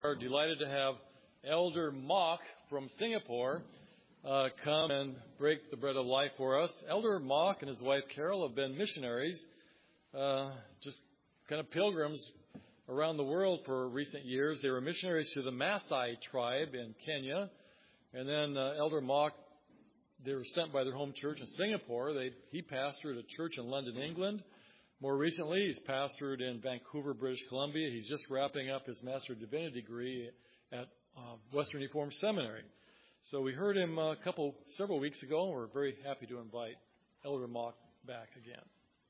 Are delighted to have Elder Mock from Singapore come and break the bread of life for us. Elder Mock and his wife Carol have been missionaries, just kind of pilgrims around the world for recent years. They were missionaries to the Maasai tribe in Kenya, and then Elder Mock, they were sent by their home church in Singapore. He pastored a church in London, England. More recently, he's pastored in Vancouver, British Columbia. He's just wrapping up his Master of Divinity degree at Western Reformed Seminary. So we heard him several weeks ago, and we're very happy to invite Elder Mock back again.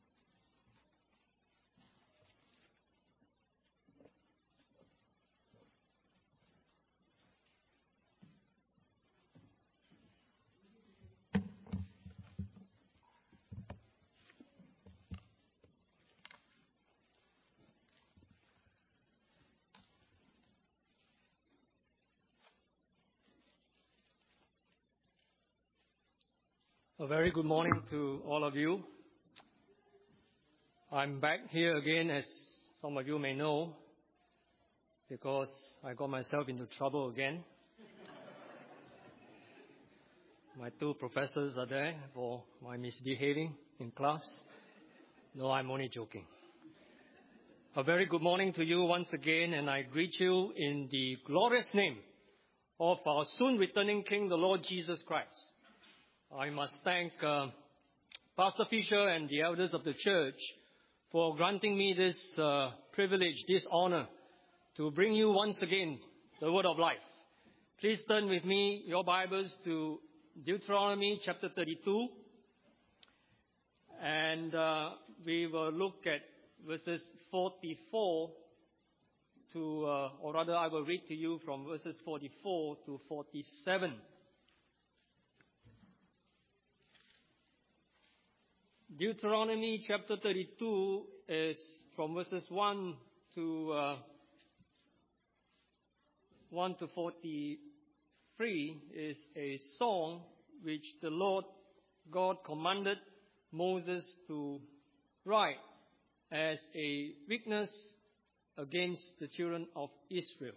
A very good morning to all of you. I'm back here again, as some of you may know, because I got myself into trouble again. My two professors are there for my misbehaving in class. No, I'm only joking. A very good morning to you once again, and I greet you in the glorious name of our soon returning King, the Lord Jesus Christ. I must thank Pastor Fisher and the elders of the church for granting me this privilege, this honor, to bring you once again the word of life. Please turn with me your Bibles to Deuteronomy chapter 32. And we will look at verses 44 or rather I will read to you from verses 44 to 47. Deuteronomy chapter 32 is from verses 1 to 43 is a song which the Lord God commanded Moses to write as a witness against the children of Israel.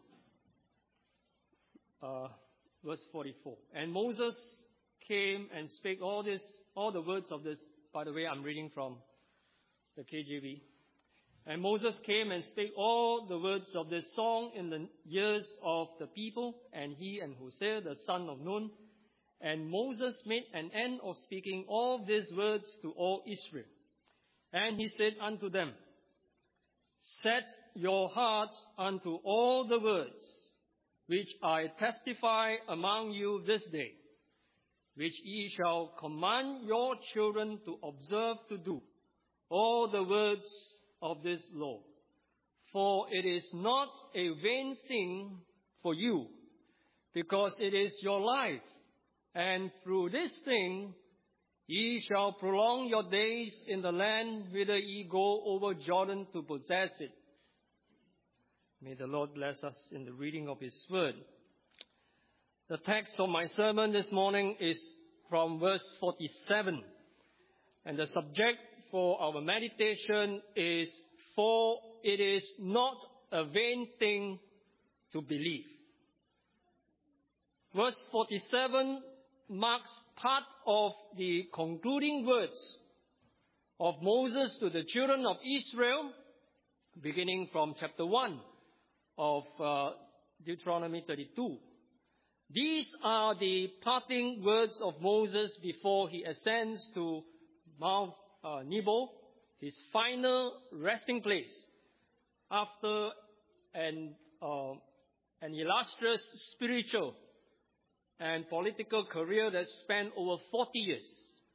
Verse 44. And Moses came and spake all the words of this. By the way, I'm reading from the KJV. And Moses came and spake all the words of this song in the ears of the people, and he and Hosea the son of Nun. And Moses made an end of speaking all these words to all Israel. And he said unto them, Set your hearts unto all the words which I testify among you this day, which ye shall command your children to observe to do, all the words of this law. For it is not a vain thing for you, because it is your life, and through this thing ye shall prolong your days in the land whither ye go over Jordan to possess it. May the Lord bless us in the reading of His word. The text of my sermon this morning is from verse 47. And the subject for our meditation is, For it is not a vain thing to believe. Verse 47 marks part of the concluding words of Moses to the children of Israel, beginning from chapter 1 of Deuteronomy 32. These are the parting words of Moses before he ascends to Mount Nebo, his final resting place, after an illustrious spiritual and political career that spanned over 40 years.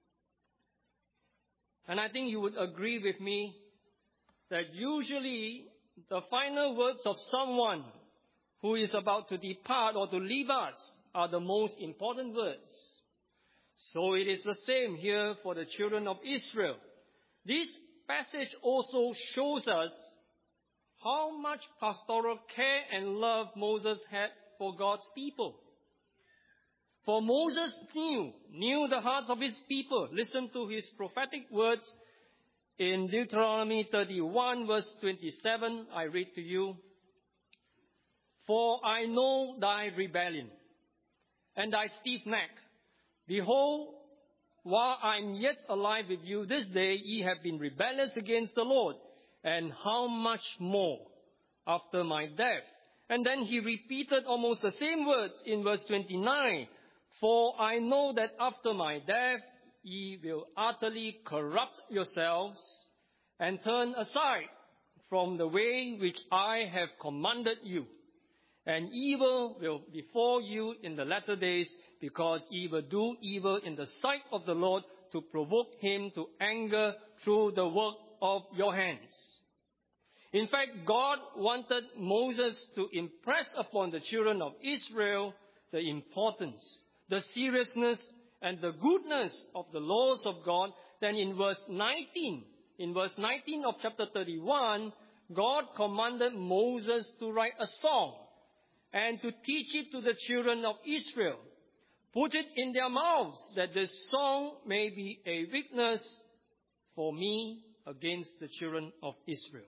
And I think you would agree with me that usually the final words of someone who is about to depart or to leave us are the most important words. So it is the same here for the children of Israel. This passage also shows us how much pastoral care and love Moses had for God's people. For Moses knew the hearts of his people. Listen to his prophetic words in Deuteronomy 31 verse 27. I read to you. For I know thy rebellion and thy stiff neck. Behold, while I am yet alive with you this day, ye have been rebellious against the Lord. And how much more after my death? And then he repeated almost the same words in verse 29. For I know that after my death, ye will utterly corrupt yourselves and turn aside from the way which I have commanded you. And evil will befall you in the latter days, because ye will do evil in the sight of the Lord, to provoke him to anger through the work of your hands. In fact, God wanted Moses to impress upon the children of Israel the importance, the seriousness, and the goodness of the laws of God. Then in verse 19 of chapter 31, God commanded Moses to write a song and to teach it to the children of Israel. Put it in their mouths, that this song may be a witness for me against the children of Israel.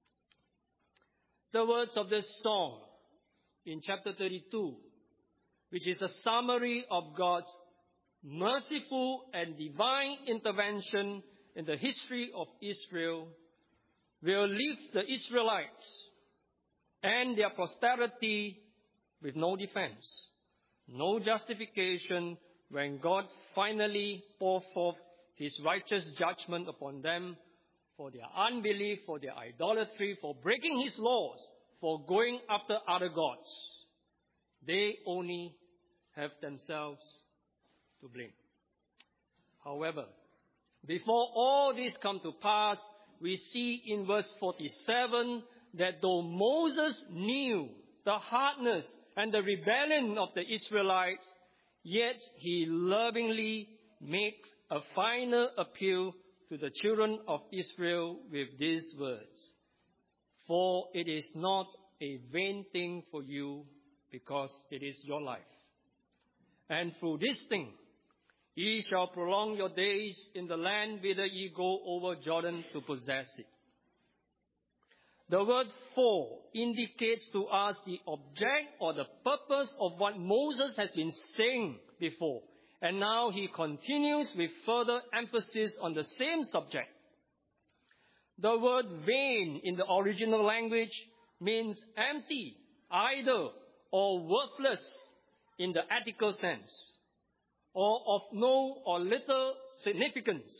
The words of this song in chapter 32, which is a summary of God's merciful and divine intervention in the history of Israel, will leave the Israelites and their posterity with no defense, no justification when God finally poured forth his righteous judgment upon them for their unbelief, for their idolatry, for breaking his laws, for going after other gods. They only have themselves to blame. However, before all this come to pass, we see in verse 47 that though Moses knew the hardness and the rebellion of the Israelites, yet he lovingly makes a final appeal to the children of Israel with these words. For it is not a vain thing for you, because it is your life. And through this thing, ye shall prolong your days in the land whither ye go over Jordan to possess it. The word for indicates to us the object or the purpose of what Moses has been saying before. And now he continues with further emphasis on the same subject. The word vain in the original language means empty, idle, or worthless in the ethical sense, or of no or little significance.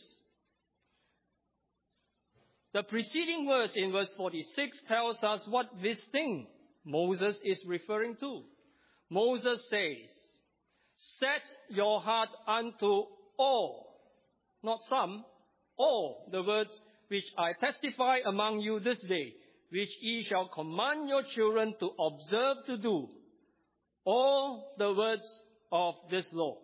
The preceding verse in verse 46 tells us what this thing Moses is referring to. Moses says, set your heart unto all, not some, all the words which I testify among you this day, which ye shall command your children to observe to do, all the words of this law.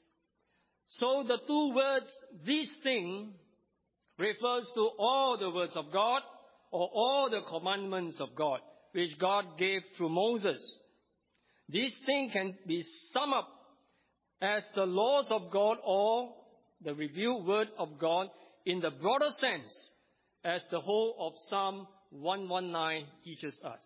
So the two words, this thing, refers to all the words of God, or all the commandments of God, which God gave through Moses. This thing can be summed up as the laws of God, or the revealed word of God in the broader sense, as the whole of Psalm 119 teaches us.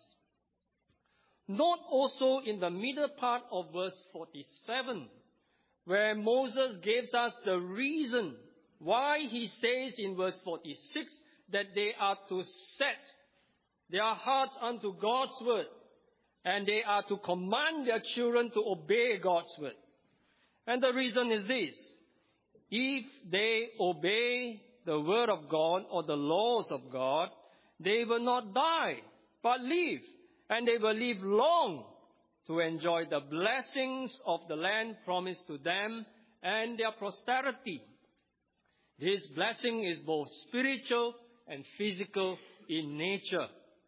Note also in the middle part of verse 47, where Moses gives us the reason why he says in verse 46 that they are to set their hearts unto God's word, and they are to command their children to obey God's word. And the reason is this: if they obey the word of God or the laws of God, they will not die, but live, and they will live long to enjoy the blessings of the land promised to them and their posterity. This blessing is both spiritual and physical in nature.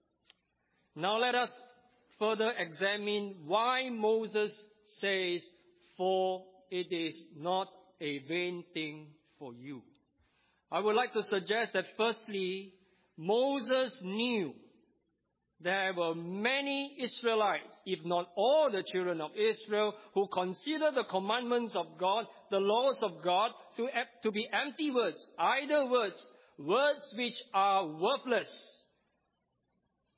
Now let us further examine why Moses says, for it is not a vain thing for you. I would like to suggest that firstly, Moses knew there were many Israelites, if not all the children of Israel, who consider the commandments of God, the laws of God, to be empty words, idle words, words which are worthless.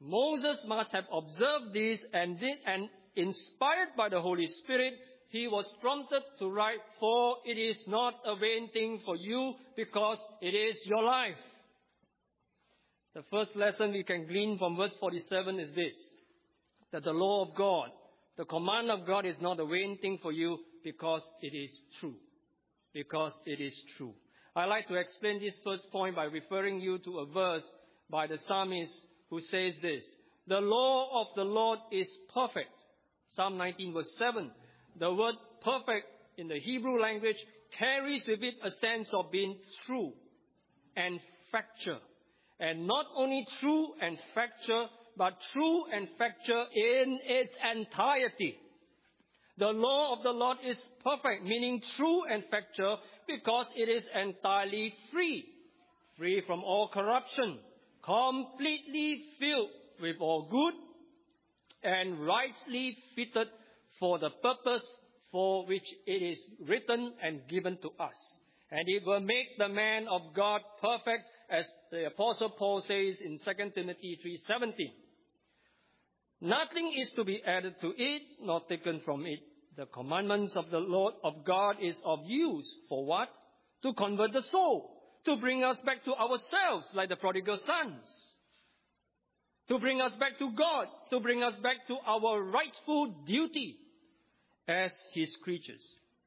Moses must have observed this and inspired by the Holy Spirit, he was prompted to write, "For it is not a vain thing for you, because it is your life." The first lesson we can glean from verse 47 is this, that the law of God, the command of God is not a vain thing for you, because it is true. Because it is true. I like to explain this first point by referring you to a verse by the psalmist who says this, "The law of the Lord is perfect." Psalm 19 verse 7. The word perfect in the Hebrew language carries with it a sense of being true and factual. And not only true and factual, but true and factual in its entirety. The law of the Lord is perfect, meaning true and factual, because it is entirely free. Free from all corruption, completely filled with all good, and rightly fitted for the purpose for which it is written and given to us. And it will make the man of God perfect, as the Apostle Paul says in 2 Timothy 3:17. Nothing is to be added to it, nor taken from it. The commandments of the Lord of God is of use. For what? To convert the soul. To bring us back to ourselves, like the prodigal sons. To bring us back to God. To bring us back to our rightful duty as His creatures.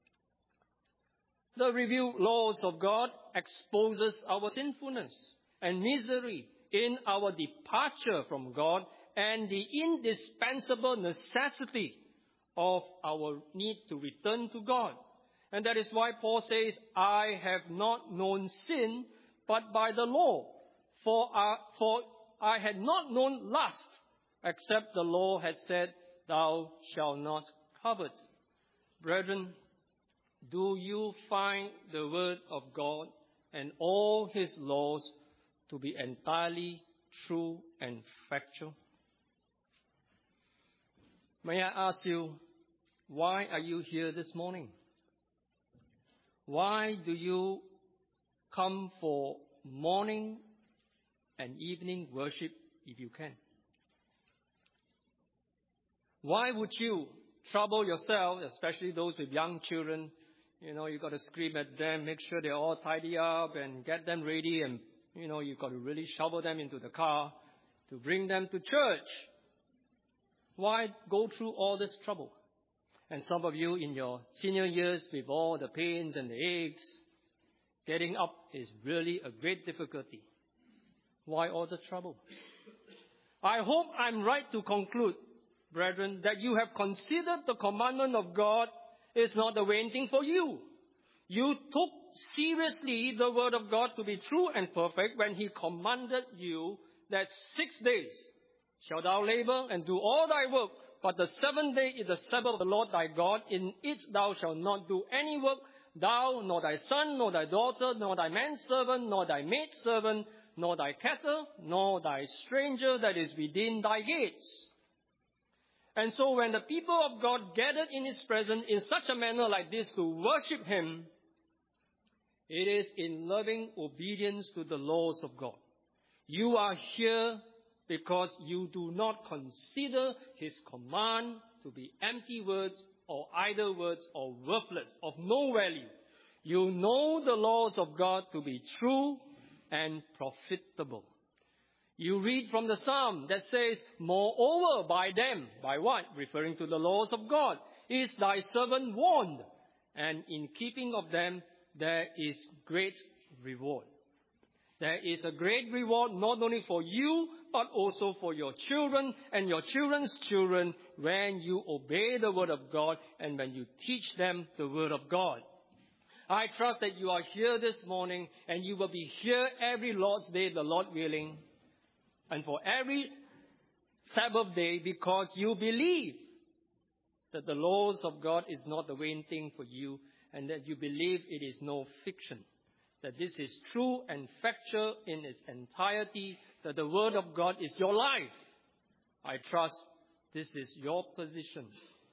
The revealed laws of God exposes our sinfulness and misery in our departure from God and the indispensable necessity of our need to return to God. And that is why Paul says, "I have not known sin, but by the law. For I had not known lust, except the law had said, 'Thou shalt not covet.'" Brethren, do you find the word of God and all His laws to be entirely true and factual? May I ask you, why are you here this morning? Why do you come for morning and evening worship if you can? Why would you trouble yourself, especially those with young children? You got to scream at them, make sure they're all tidy up and get them ready, and you got to really shovel them into the car to bring them to church. Why go through all this trouble? And some of you in your senior years with all the pains and the aches, getting up is really a great difficulty. Why all the trouble? I hope I'm right to conclude, brethren, that you have considered the commandment of God is not a vain thing for you. You took seriously the word of God to be true and perfect when He commanded you that 6 days shalt thou labor and do all thy work, but the 7th day is the Sabbath of the Lord thy God. In it thou shalt not do any work, thou, nor thy son, nor thy daughter, nor thy manservant, nor thy maidservant, nor thy cattle, nor thy stranger that is within thy gates. And so when the people of God gathered in His presence in such a manner like this to worship Him, it is in loving obedience to the laws of God. You are here because you do not consider His command to be empty words or idle words or worthless, of no value. You know the laws of God to be true and profitable. You read from the psalm that says, "Moreover by them," by what? Referring to the laws of God, "is thy servant warned, and in keeping of them there is great reward." There is a great reward not only for you, but also for your children and your children's children when you obey the word of God and when you teach them the word of God. I trust that you are here this morning and you will be here every Lord's Day, the Lord willing, and for every Sabbath day, because you believe that the laws of God is not a vain thing for you, and that you believe it is no fiction, that this is true and factual in its entirety, that the Word of God is your life. I trust this is your position.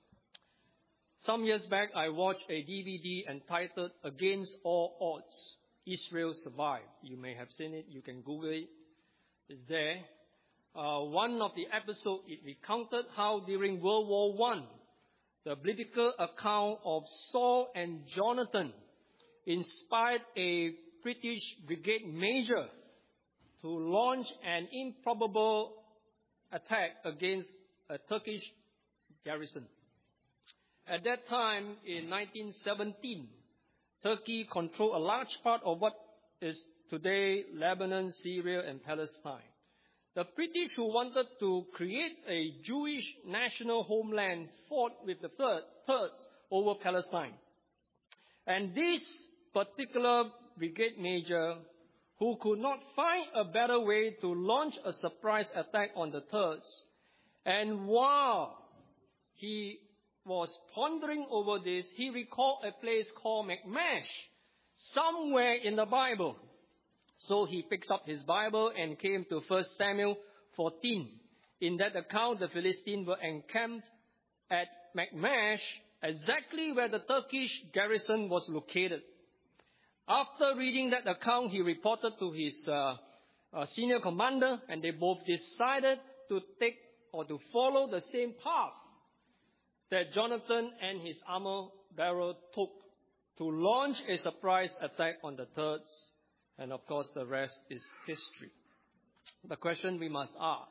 Some years back, I watched a DVD entitled "Against All Odds, Israel Survived." You may have seen it. You can Google it. It's there. one of the episodes, it recounted how during World War I, the biblical account of Saul and Jonathan inspired a British brigade major to launch an improbable attack against a Turkish garrison. At that time, in 1917, Turkey controlled a large part of what is today Lebanon, Syria, and Palestine. The British, who wanted to create a Jewish national homeland, fought with the Turks over Palestine. And this particular brigade major, who could not find a better way to launch a surprise attack on the Turks, and while he was pondering over this, he recalled a place called Michmash, somewhere in the Bible. So he picks up his Bible and came to 1 Samuel 14. In that account, the Philistines were encamped at Michmash, exactly where the Turkish garrison was located. After reading that account, he reported to his senior commander, and they both decided to take or to follow the same path that Jonathan and his armor bearer took to launch a surprise attack on the Turks. And of course, the rest is history. The question we must ask,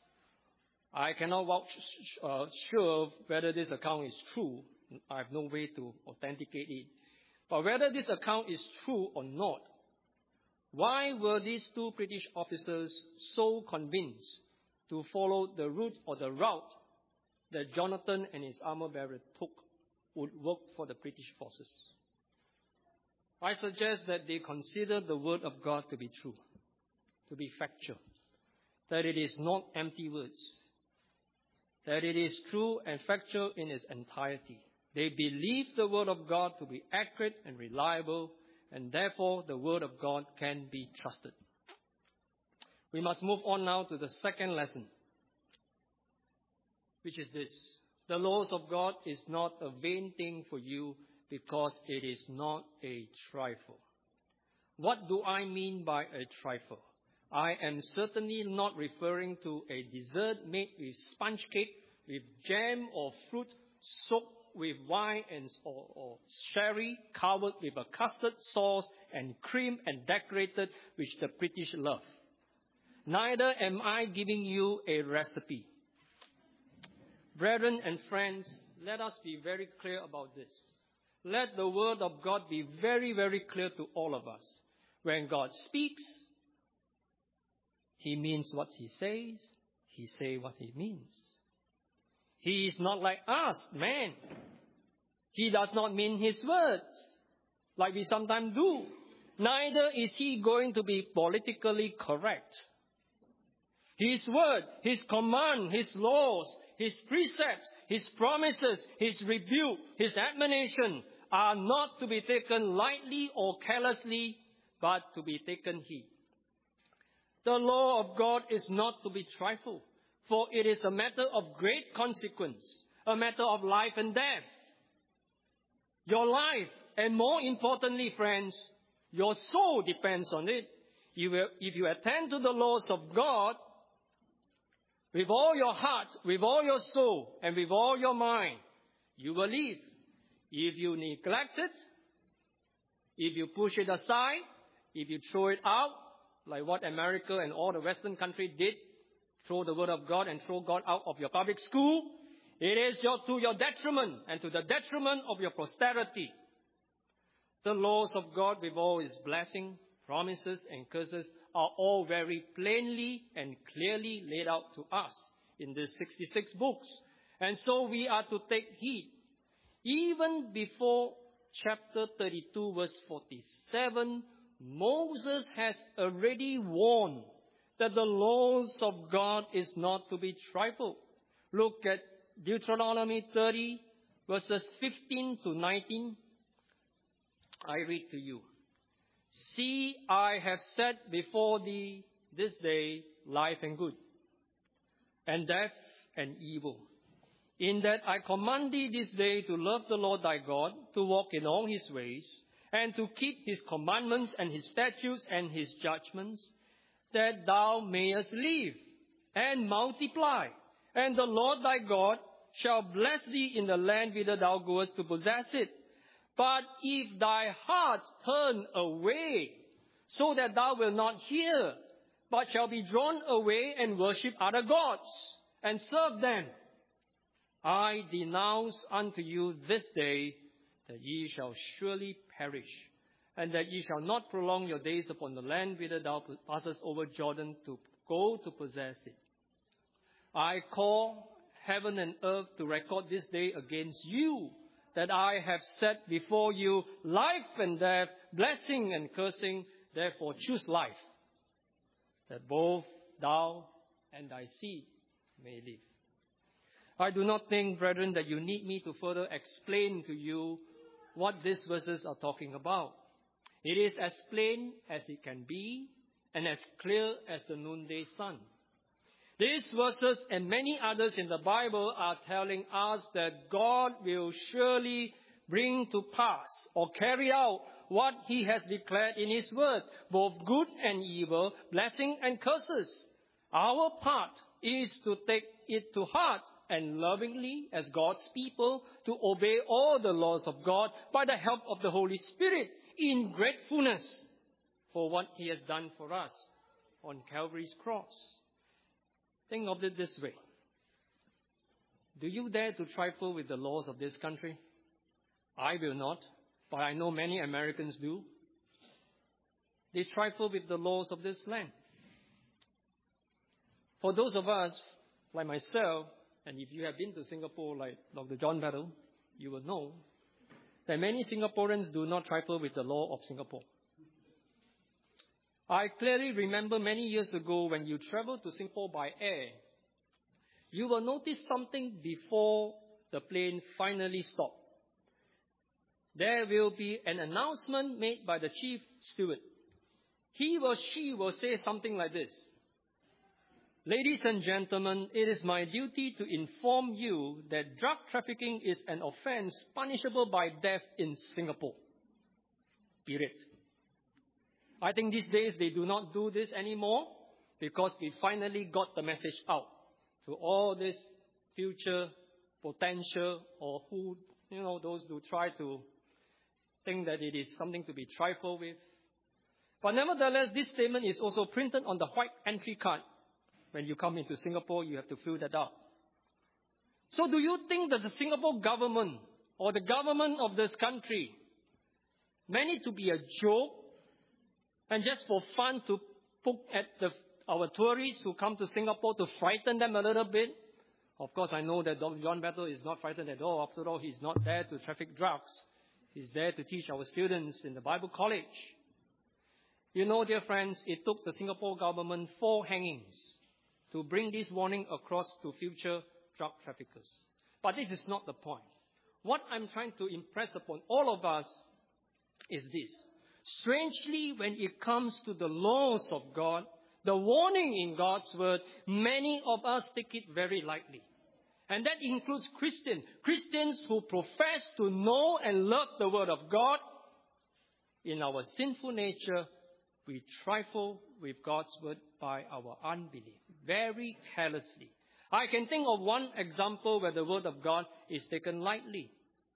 I cannot vouch sure whether this account is true. I have no way to authenticate it. But whether this account is true or not, why were these two British officers so convinced to follow the route or the route that Jonathan and his armor bearer took would work for the British forces? I suggest that they consider the word of God to be true, to be factual, that it is not empty words, that it is true and factual in its entirety. They believe the word of God to be accurate and reliable, and therefore the word of God can be trusted. We must move on now to the second lesson, which is this: the laws of God is not a vain thing for you, because it is not a trifle. What do I mean by a trifle? I am certainly not referring to a dessert made with sponge cake, with jam or fruit soaked with wine or sherry, covered with a custard sauce and cream and decorated, which the British love. Neither am I giving you a recipe. Brethren and friends, let us be very clear about this. Let the word of God be very, very clear to all of us. When God speaks, He means what He says. He says what He means. He is not like us, man. He does not mean His words like we sometimes do. Neither is He going to be politically correct. His word, His command, His laws, His precepts, His promises, His rebuke, His admonition are not to be taken lightly or carelessly, but to be taken heed. The law of God is not to be trifled, for it is a matter of great consequence, a matter of life and death. Your life, and more importantly, friends, your soul depends on it. If you attend to the laws of God with all your heart, with all your soul, and with all your mind, you will live. If you neglect it, if you push it aside, if you throw it out, like what America and all the Western countries did, throw the word of God and throw God out of your public school, it is to your detriment and to the detriment of your posterity. The laws of God, with all His blessing, promises, and curses, are all very plainly and clearly laid out to us in these 66 books. And so we are to take heed. Even before chapter 32, verse 47, Moses has already warned that the laws of God is not to be trifled. Look at Deuteronomy 30, verses 15 to 19. I read to you. See, I have set before thee this day life and good, and death and evil. In that I command thee this day to love the Lord thy God, to walk in all His ways, and to keep His commandments and His statutes and His judgments, that thou mayest live and multiply. And the Lord thy God shall bless thee in the land whither thou goest to possess it. But if thy heart turn away, so that thou wilt not hear, but shall be drawn away and worship other gods, and serve them, I denounce unto you this day that ye shall surely perish, and that ye shall not prolong your days upon the land whither thou passest over Jordan to go to possess it. I call heaven and earth to record this day against you, that I have set before you life and death, blessing and cursing. Therefore choose life, that both thou and thy seed may live. I do not think, brethren, that you need me to further explain to you what these verses are talking about. It is as plain as it can be and as clear as the noonday sun. These verses and many others in the Bible are telling us that God will surely bring to pass or carry out what He has declared in His word, both good and evil, blessing and curses. Our part is to take it to heart and lovingly, as God's people, to obey all the laws of God by the help of the Holy Spirit in gratefulness for what He has done for us on Calvary's cross. Think of it this way. Do you dare to trifle with the laws of this country? I will not, but I know many Americans do. They trifle with the laws of this land. For those of us, like myself, and if you have been to Singapore like Dr. John Battle, you will know that many Singaporeans do not trifle with the law of Singapore. I clearly remember many years ago when you travel to Singapore by air, you will notice something before the plane finally stops. There will be an announcement made by the chief steward. He or she will say something like this: Ladies and gentlemen, it is my duty to inform you that drug trafficking is an offense punishable by death in Singapore. Period. I think these days they do not do this anymore because we finally got the message out to all this future potential or who, those who try to think that it is something to be trifled with. But nevertheless, this statement is also printed on the white entry card. When you come into Singapore, you have to fill that out. So do you think that the Singapore government or the government of this country meant it to be a joke and just for fun to poke at our tourists who come to Singapore to frighten them a little bit? Of course, I know that Dr. John Battle is not frightened at all. After all, he's not there to traffic drugs. He's there to teach our students in the Bible college. You know, dear friends, it took the Singapore government 4 hangings to bring this warning across to future drug traffickers. But this is not the point. What I'm trying to impress upon all of us is this. Strangely, when it comes to the laws of God, the warning in God's word, many of us take it very lightly. And that includes Christians who profess to know and love the word of God. In our sinful nature, we trifle with God's word by our unbelief, very carelessly. I can think of one example where the word of God is taken lightly.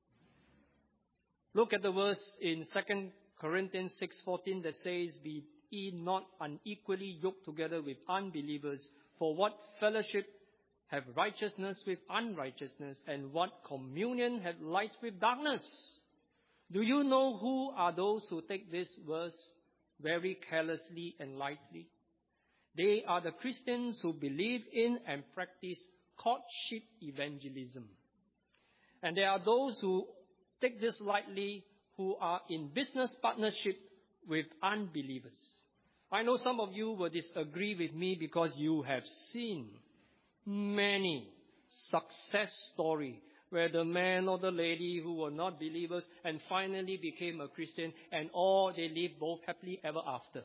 Look at the verse in 2 Corinthians 6:14 that says, Be ye not unequally yoked together with unbelievers, for what fellowship have righteousness with unrighteousness, and what communion have light with darkness? Do you know who are those who take this verse very carelessly and lightly? They are the Christians who believe in and practice courtship evangelism. And there are those who take this lightly, who are in business partnership with unbelievers. I know some of you will disagree with me because you have seen many success stories where the man or the lady who were not believers and finally became a Christian, and all they lived both happily ever after.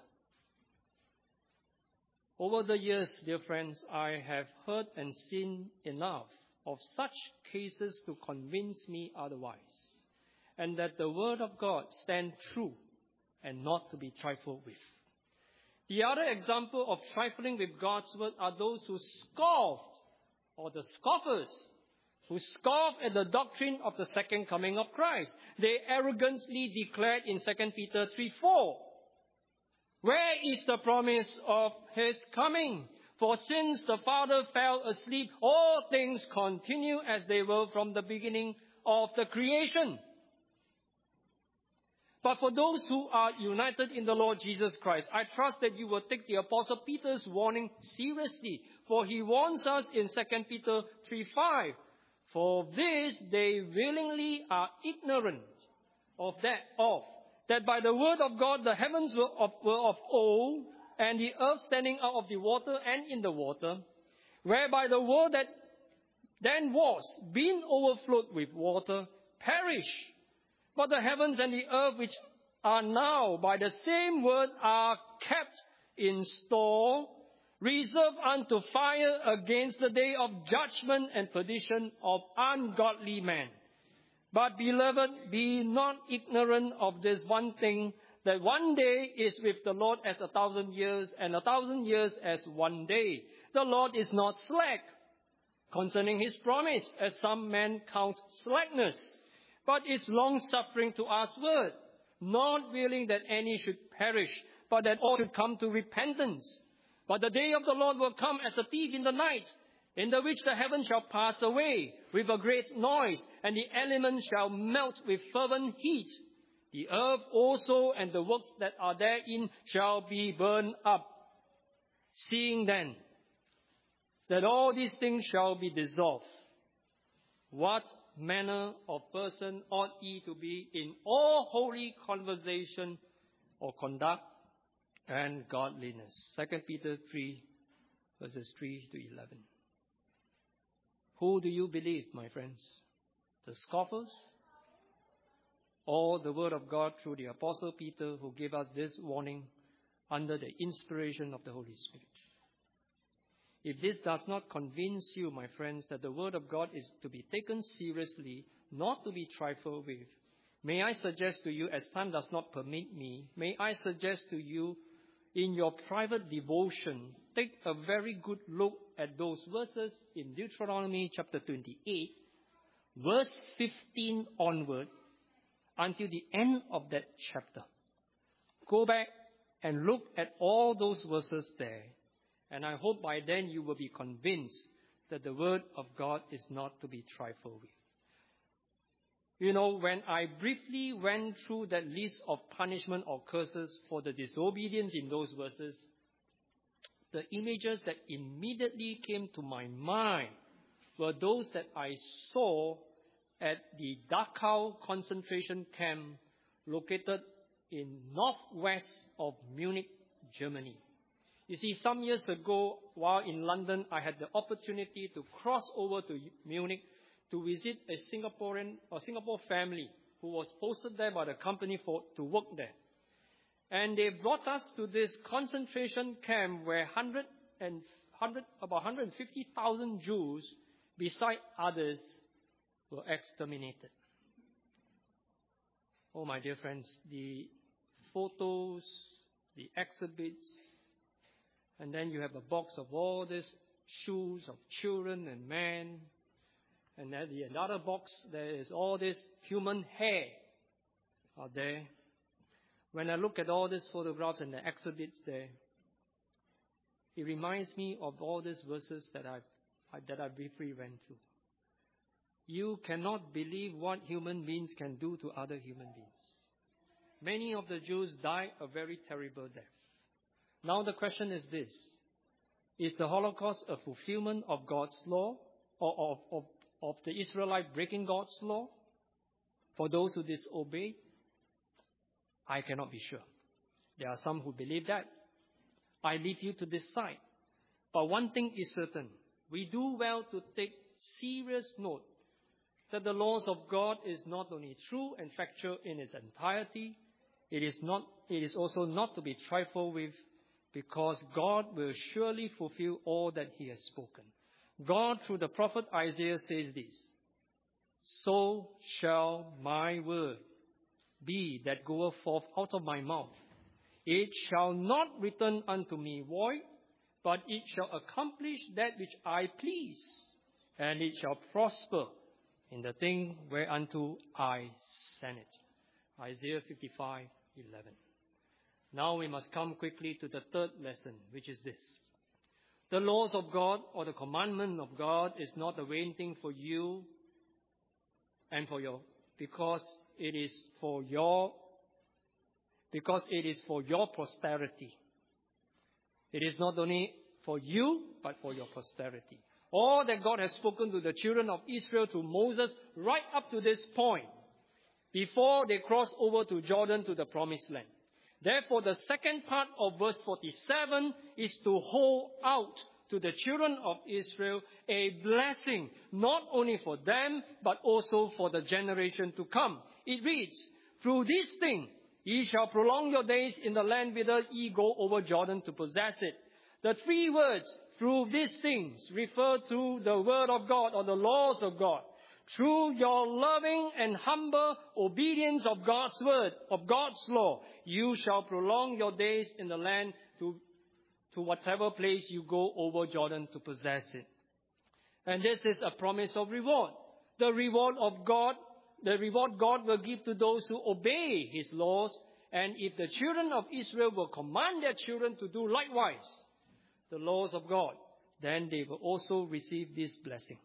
Over the years, dear friends, I have heard and seen enough of such cases to convince me otherwise, and that the word of God stands true and not to be trifled with. The other example of trifling with God's word are those who scoffed, or the scoffers, who scoff at the doctrine of the second coming of Christ. They arrogantly declared in 2 Peter 3:4, "Where is the promise of his coming? For since the Father fell asleep, all things continue as they were from the beginning of the creation." But for those who are united in the Lord Jesus Christ, I trust that you will take the Apostle Peter's warning seriously. For he warns us in 2 Peter 3:5, "For this they willingly are ignorant that by the word of God the heavens were of old, and the earth standing out of the water and in the water, whereby the world that then was, being overflowed with water, perish. But the heavens and the earth, which are now by the same word, are kept in store, reserved unto fire against the day of judgment and perdition of ungodly men. But, beloved, be not ignorant of this one thing, that one day is with the Lord as 1,000 years, and 1,000 years as one day. The Lord is not slack concerning his promise, as some men count slackness, but is long-suffering to usward, not willing that any should perish, but that all should come to repentance. But the day of the Lord will come as a thief in the night, in the which the heavens shall pass away with a great noise, and the elements shall melt with fervent heat. The earth also and the works that are therein shall be burned up. Seeing then that all these things shall be dissolved, what manner of person ought ye to be in all holy conversation or conduct and godliness? 2 Peter 3, verses 3 to 11. Who do you believe, my friends? The scoffers? Or the word of God through the Apostle Peter, who gave us this warning under the inspiration of the Holy Spirit? If this does not convince you, my friends, that the word of God is to be taken seriously, not to be trifled with, may I suggest to you, as time does not permit me, may I suggest to you, in your private devotion, take a very good look at those verses in Deuteronomy chapter 28, verse 15 onward, until the end of that chapter. Go back and look at all those verses there. And I hope by then you will be convinced that the word of God is not to be trifled with. You know, when I briefly went through that list of punishment or curses for the disobedience in those verses, the images that immediately came to my mind were those that I saw at the Dachau concentration camp located in northwest of Munich, Germany. You see, some years ago, while in London, I had the opportunity to cross over to Munich to visit a Singapore family who was posted there by the company to work there. And they brought us to this concentration camp where about 150,000 Jews, beside others, were exterminated. Oh, my dear friends, the photos, the exhibits, and then you have a box of all these shoes of children and men. And then the another box, there is all this human hair out there. When I look at all these photographs and the exhibits there, it reminds me of all these verses that I briefly went through. You cannot believe what human beings can do to other human beings. Many of the Jews died a very terrible death. Now the question is this: is the Holocaust a fulfillment of God's law, or of the Israelite breaking God's law for those who disobey? I cannot be sure. There are some who believe that. I leave you to decide. But one thing is certain: we do well to take serious note that the laws of God is not only true and factual in its entirety, it is also not to be trifled with, because God will surely fulfill all that he has spoken. God, through the prophet Isaiah, says this: "So shall my word be that goeth forth out of my mouth. It shall not return unto me void, but it shall accomplish that which I please, and it shall prosper in the thing whereunto I send it. Isaiah 55:11. Now we must come quickly to the third lesson, which is this. The laws of God or the commandment of God is not a vain thing for you and for your, because it is for your posterity. It is not only for you, but for your posterity. All that God has spoken to the children of Israel through Moses right up to this point, before they cross over to Jordan to the promised land. Therefore, the second part of verse 47 is to hold out to the children of Israel a blessing, not only for them, but also for the generation to come. It reads, through this thing, ye shall prolong your days in the land whither ye go over Jordan to possess it. The three words, through these things, refer to the word of God or the laws of God. Through your loving and humble obedience of God's word, of God's law, you shall prolong your days in the land to whatever place you go over Jordan to possess it. And this is a promise of reward. The reward God will give to those who obey His laws. And if the children of Israel will command their children to do likewise the laws of God, then they will also receive this blessing.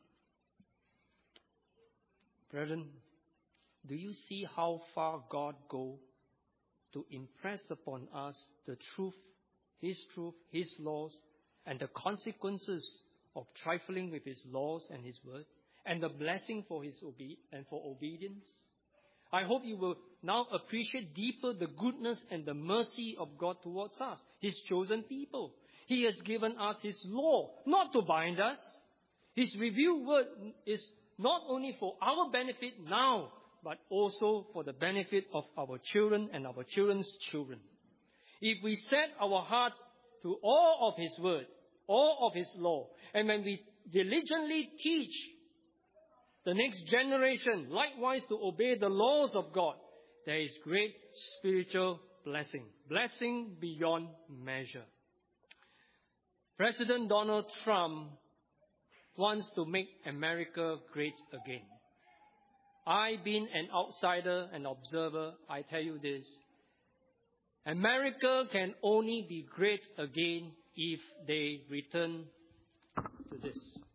Brethren, do you see how far God goes to impress upon us the truth, His laws, and the consequences of trifling with His laws and His word, and the blessing for obedience? I hope you will now appreciate deeper the goodness and the mercy of God towards us, His chosen people. He has given us His law, not to bind us. His revealed word is not only for our benefit now, but also for the benefit of our children and our children's children. If we set our hearts to all of His word, all of His law, and when we diligently teach the next generation likewise to obey the laws of God, there is great spiritual blessing beyond measure. President Donald Trump wants to make America great again. I've been an outsider, an observer. I tell you this. America can only be great again if they return to this.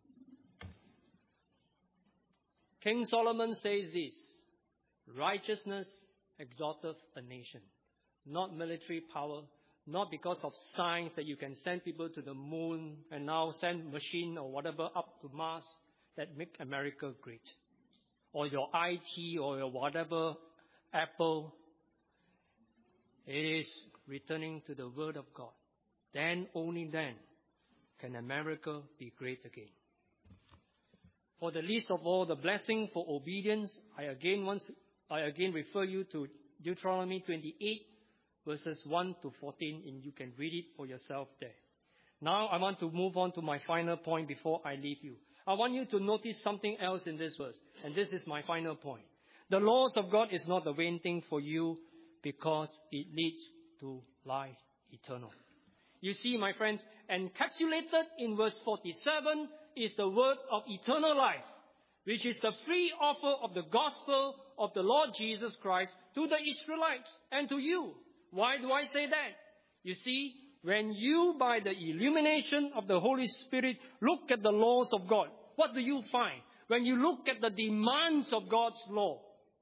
King Solomon says this, righteousness exalteth a nation, not military power, not because of science that you can send people to the moon and now send machine or whatever up to Mars that make America great. Or your IT or your whatever, Apple. It is returning to the Word of God. Then, only then, can America be great again. For the least of all the blessing for obedience, I again refer you to Deuteronomy 28, verses 1 to 14, and you can read it for yourself there. Now I want to move on to my final point before I leave you. I want you to notice something else in this verse, and this is my final point. The laws of God is not a vain thing for you because it leads to life eternal. You see, my friends, encapsulated in verse 47 is the word of eternal life, which is the free offer of the gospel of the Lord Jesus Christ to the Israelites and to you. Why do I say that? You see, when you, by the illumination of the Holy Spirit, look at the laws of God, what do you find? When you look at the demands of God's law,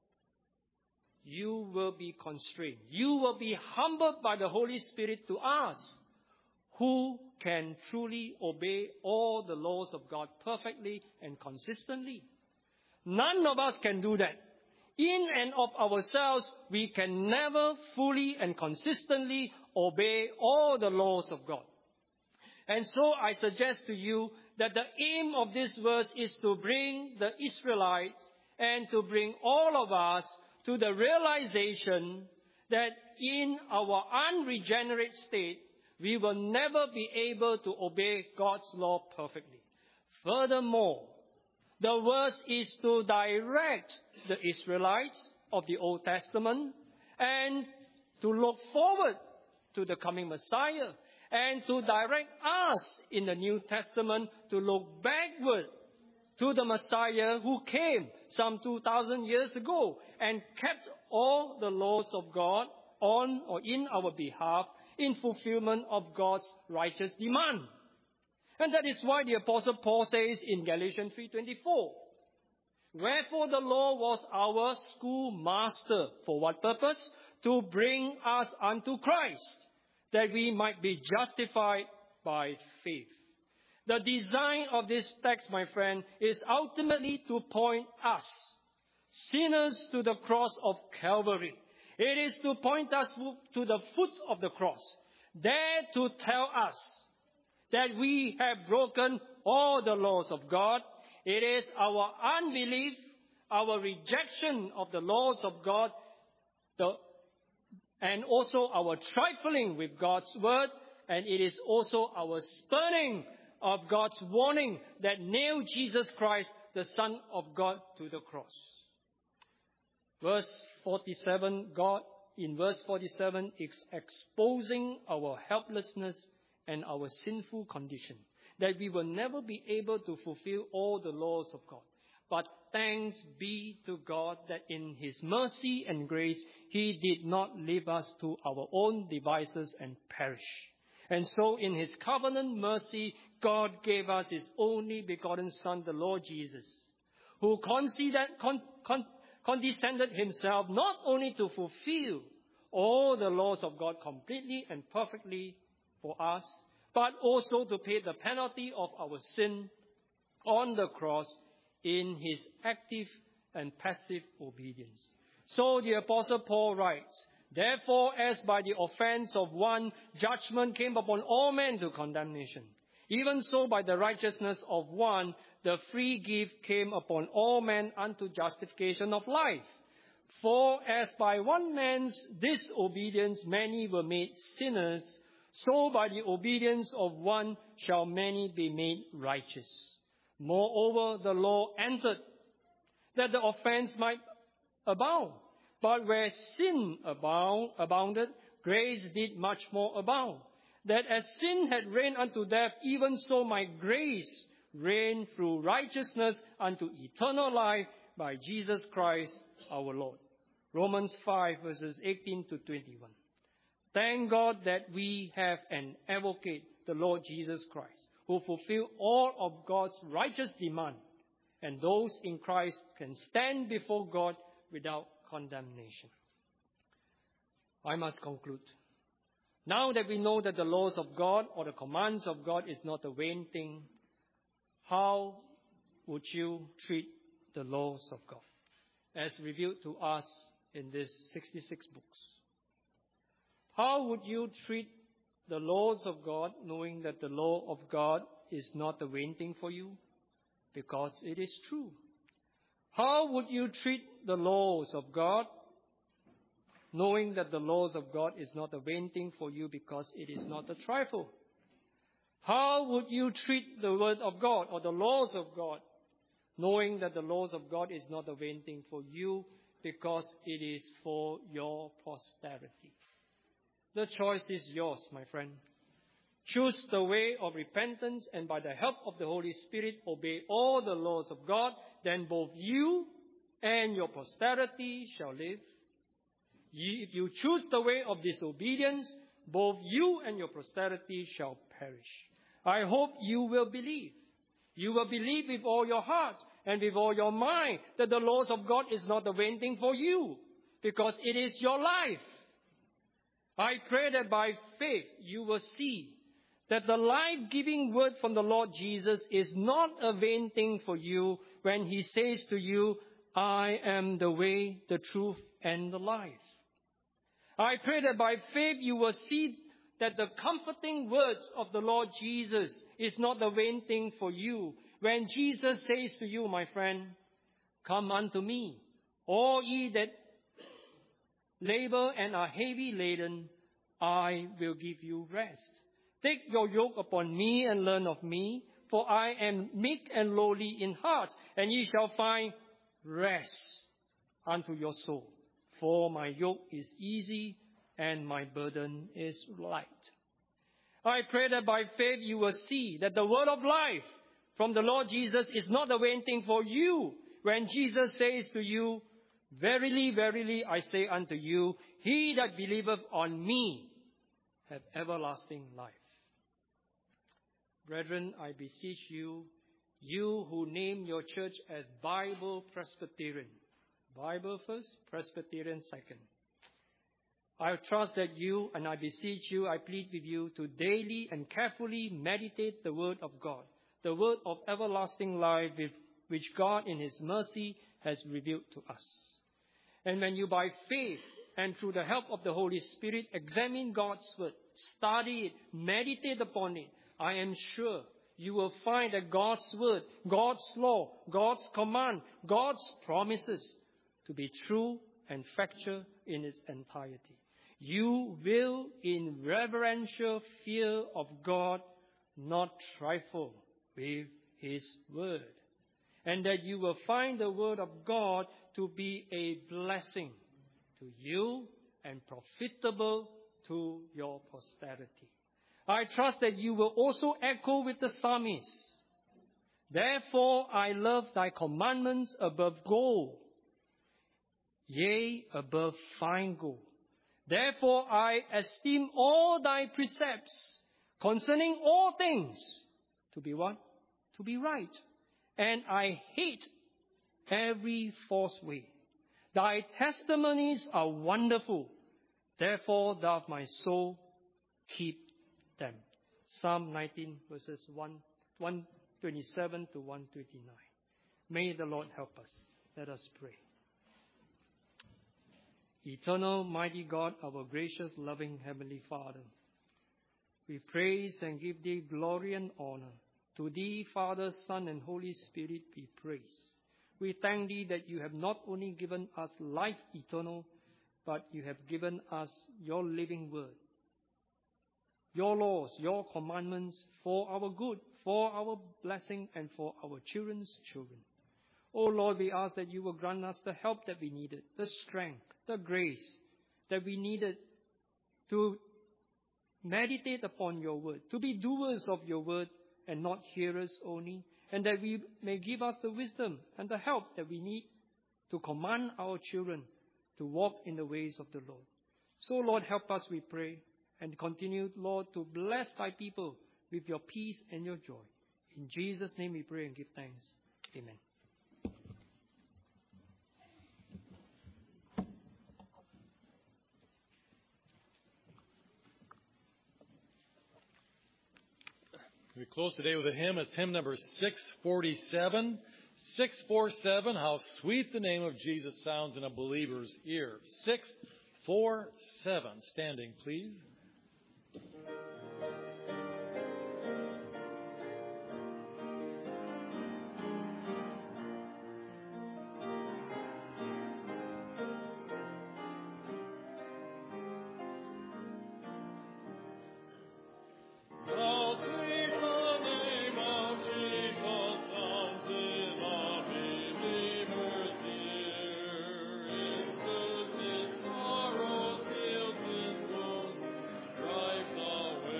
you will be constrained. You will be humbled by the Holy Spirit to ask, who can truly obey all the laws of God perfectly and consistently? None of us can do that. In and of ourselves, we can never fully and consistently obey all the laws of God. And so I suggest to you that the aim of this verse is to bring the Israelites and to bring all of us to the realization that in our unregenerate state, we will never be able to obey God's law perfectly. Furthermore, the verse is to direct the Israelites of the Old Testament and to look forward to the coming Messiah and to direct us in the New Testament to look backward to the Messiah who came some 2,000 years ago and kept all the laws of God on or in our behalf in fulfillment of God's righteous demand. And that is why the Apostle Paul says in Galatians 3:24, wherefore the law was our schoolmaster. For what purpose? To bring us unto Christ, that we might be justified by faith. The design of this text, my friend, is ultimately to point us, sinners, to the cross of Calvary. It is to point us to the foot of the cross, there to tell us that we have broken all the laws of God. It is our unbelief, our rejection of the laws of God, and also our trifling with God's word, and it is also our spurning of God's warning that nailed Jesus Christ, the Son of God, to the cross. Verse 47, God in verse 47 is exposing our helplessness and our sinful condition, that we will never be able to fulfill all the laws of God. But thanks be to God that in His mercy and grace, He did not leave us to our own devices and perish. And so in His covenant mercy, God gave us His only begotten Son, the Lord Jesus, who condescended Himself not only to fulfill all the laws of God completely and perfectly for us, but also to pay the penalty of our sin on the cross in His active and passive obedience. So the Apostle Paul writes, therefore, as by the offense of one, judgment came upon all men to condemnation, even so by the righteousness of one, the free gift came upon all men unto justification of life. For as by one man's disobedience many were made sinners, so by the obedience of one shall many be made righteous. Moreover, the law entered, that the offense might abound. But where sin abounded, grace did much more abound. That as sin had reigned unto death, even so might grace reign through righteousness unto eternal life by Jesus Christ our Lord. Romans 5 verses 18 to 21. Thank God that we have an advocate, the Lord Jesus Christ, who fulfilled all of God's righteous demand, and those in Christ can stand before God without condemnation. I must conclude. Now that we know that the laws of God or the commands of God is not a vain thing, how would you treat the laws of God as revealed to us in these 66 books? How would you treat the laws of God, knowing that the law of God is not a vain thing for you, because it is true? How would you treat the laws of God, knowing that the laws of God is not a vain thing for you, because it is not a trifle? How would you treat the word of God or the laws of God, knowing that the laws of God is not a vain thing for you, because it is for your posterity? The choice is yours, my friend. Choose the way of repentance, and by the help of the Holy Spirit, obey all the laws of God. Then both you and your posterity shall live. If you choose the way of disobedience, both you and your posterity shall perish. I hope you will believe. You will believe with all your heart and with all your mind that the laws of God is not a vain thing for you, because it is your life. I pray that by faith you will see that the life-giving word from the Lord Jesus is not a vain thing for you when He says to you, I am the way, the truth, and the life. I pray that by faith you will see that the comforting words of the Lord Jesus is not a vain thing for you when Jesus says to you, my friend, come unto me, all ye that labor and are heavy laden, I will give you rest. Take your yoke upon me and learn of me, for I am meek and lowly in heart, and ye shall find rest unto your soul. For my yoke is easy and my burden is light. I pray that by faith you will see that the word of life from the Lord Jesus is not a vain thing for you. When Jesus says to you, verily, verily, I say unto you, he that believeth on me have everlasting life. Brethren, I beseech you, you who name your church as Bible Presbyterian. Bible first, Presbyterian second. I trust that you, and I beseech you, I plead with you to daily and carefully meditate the word of God, the word of everlasting life which God in His mercy has revealed to us. And when you by faith and through the help of the Holy Spirit examine God's word, study it, meditate upon it, I am sure you will find that God's word, God's law, God's command, God's promises to be true and factual in its entirety. You will, in reverential fear of God, not trifle with His word. And that you will find the word of God to be a blessing to you and profitable to your posterity. I trust that you will also echo with the psalmist, therefore I love thy commandments above gold, yea, above fine gold. Therefore I esteem all thy precepts concerning all things to be what? To be right. And I hate every false way. Thy testimonies are wonderful. Therefore doth my soul keep them. Psalm 19 verses 127 to 129. May the Lord help us. Let us pray. Eternal, mighty God, our gracious, loving Heavenly Father, we praise and give Thee glory and honor. To Thee, Father, Son, and Holy Spirit, we praise. We thank Thee that You have not only given us life eternal, but You have given us Your living word, Your laws, Your commandments for our good, for our blessing, and for our children's children. Oh Lord, we ask that You will grant us the help that we needed, the strength, the grace that we needed to meditate upon Your word, to be doers of Your word and not hearers only, and that we may give us the wisdom and the help that we need to command our children to walk in the ways of the Lord. So Lord, help us, we pray, and continue, Lord, to bless Thy people with Your peace and Your joy. In Jesus' name we pray and give thanks. Amen. We close today with a hymn. It's hymn number 647. 647, how sweet the name of Jesus sounds in a believer's ear. 647. Standing, please. Away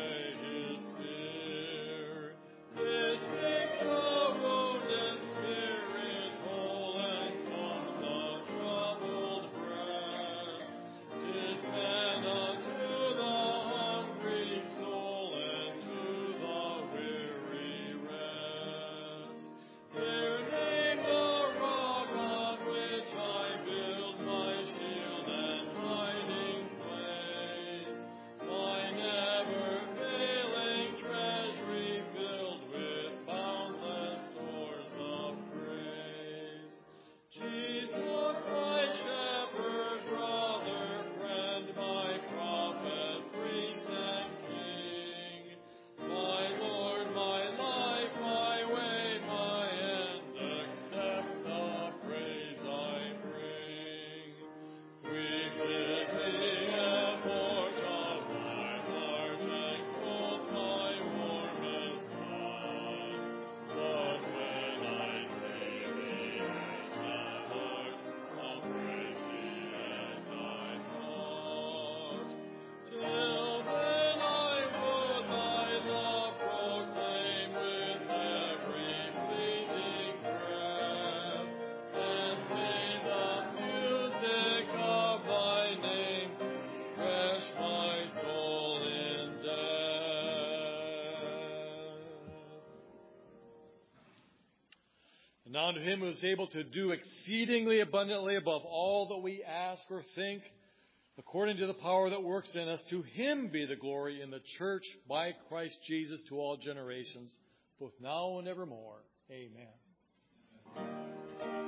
Now to him who is able to do exceedingly abundantly above all that we ask or think, according to the power that works in us, to him be the glory in the church by Christ Jesus to all generations, both now and evermore. Amen.